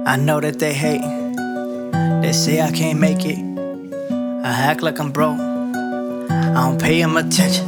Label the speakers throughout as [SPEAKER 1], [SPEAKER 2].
[SPEAKER 1] I know that they hate. They say I can't make it. I act like I'm broke. I don't pay them attention.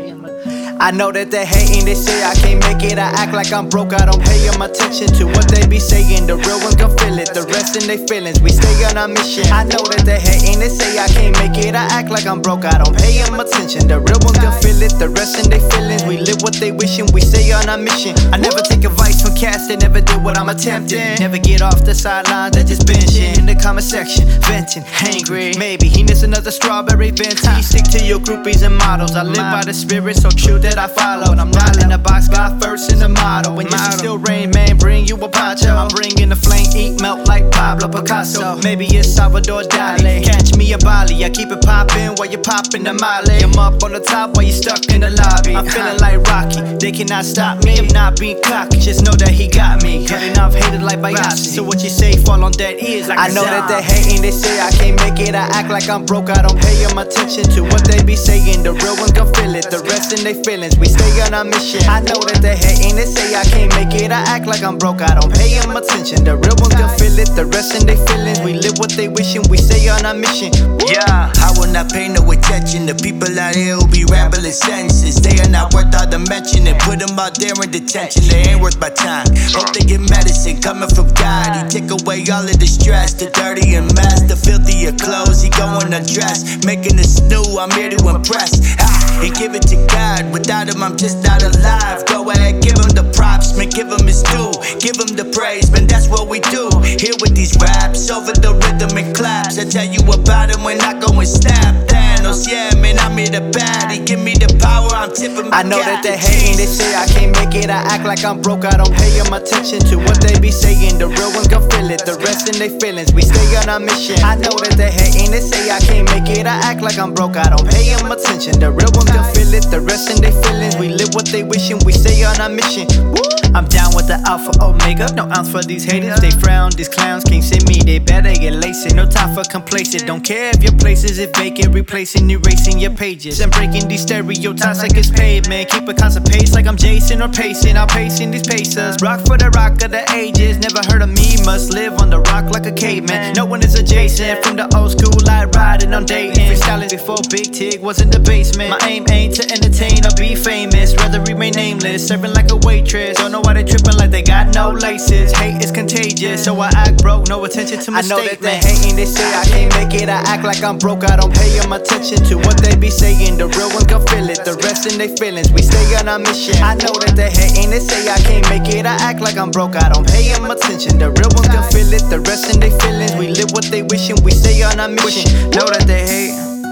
[SPEAKER 1] I know that they hating, they say I can't make it. I act like I'm broke, I don't pay them attention to what they be saying. The real ones gon' feel it, the rest in they feelings. We stay on our mission. I know that they hating, they say I can't make it. I act like I'm broke, I don't pay them attention. The real ones gon' feel it, the rest in they feelings. We live what they wishing, we stay on our mission. I never take advice from cats, they never did what I'm attempting. Never get off the sidelines, they just binging. In the comment section, venting, angry. Maybe he needs another strawberry venti. Stick to your groupies and models. I live by the spirit so true that I follow. And I'm not in the box, God first in the model. When you still rain, man, bring you a poncho. I'm bringing the flame, eat, melt like Pablo Picasso. Maybe it's Salvador Dali. Catch me a Bali, I keep it poppin' while you poppin' the Molly. I'm up on the top while you stuck in the lobby. I'm feeling like Rocky, they cannot stop me. I'm not being cocky, just know that he got me. Cutting off hated like Biasi. So what you say fall on dead ears like I know that they hating, they say I can't make it. I act like I'm broke, I don't pay them attention to what they be saying. The real ones gon' feel it, the rest in they feelings. We stay on our mission. I know that they hating, they say I can't make it. I act like I'm broke, I don't pay them attention. The real ones gon' feel it, the rest in they feelings. We live what they wishing, we stay on our mission.
[SPEAKER 2] Yeah, I will not pay no attention to people out here who be rambling sentences. They are not worth all the mention and put them out there in detention. They ain't worth my time. Hope they get medicine coming from God. He take away all of the stress, the dirty and mess, the filthier clothes. He going undressed, making us new. I'm here to impress. And give it to God. Without him, I'm just not alive. Go ahead, give him the props, man, give him his due. Give him the praise, man, that's what we do. Here with these raps, over the rhythm and claps. I tell you about him when I go and snap. Thanos, yeah, man, I'm here to bat. He give me the power, I'm tipping my
[SPEAKER 1] I know that they hating, they say I can't make it. I act like I'm broke, I don't pay them attention to what they be saying. The real ones gon' feel it, the rest in they feelings. We stay on our mission. I know that they hating, they say I can't make it. I act like I'm broke, I don't pay them attention. The real ones gon' feel it, the rest in they feelings. We live what they wishing, we stay on our mission. I'm down with the Alpha Omega, no ounce for these haters. They frown, these clowns can't see me, they better get laced. No time for complacent, don't care if your place is vacant. Replacing, erasing your pages and breaking these stereotypes like it's pavement. Keep a constant pace like I'm Jason or pacing. I'm pacing these pacers, rock for the rock of the ages. Never heard of me, must live on the rock like a caveman. No one is adjacent, from the old school I riding on dating. Freestyling before Big Tig was in the basement. My aim ain't to entertain or be famous, rather remain nameless. Serving like a waitress, don't know why they tripping like they got no laces. Hate is contagious, so I act broke, no attention to my statement. I know that they hating, they say I can't make it. I act like I'm broke, I don't pay them attention to what they be saying. The real ones gon' feel it, the rest in they feelings. We stay on our mission. I know that they hating, they say I can't make it. I act like I'm broke, I don't pay them attention. The real ones gon' feel it, the rest in they feelings. We live what they wishing, we stay on our mission. Know that they hate,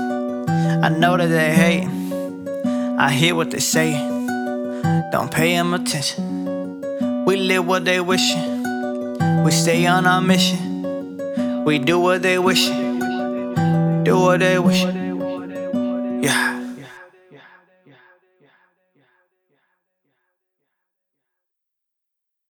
[SPEAKER 1] I know that they hate. I hear what they say, don't pay them attention. We live what they wishing, we stay on our mission. We do what they wishing, do what they wishing.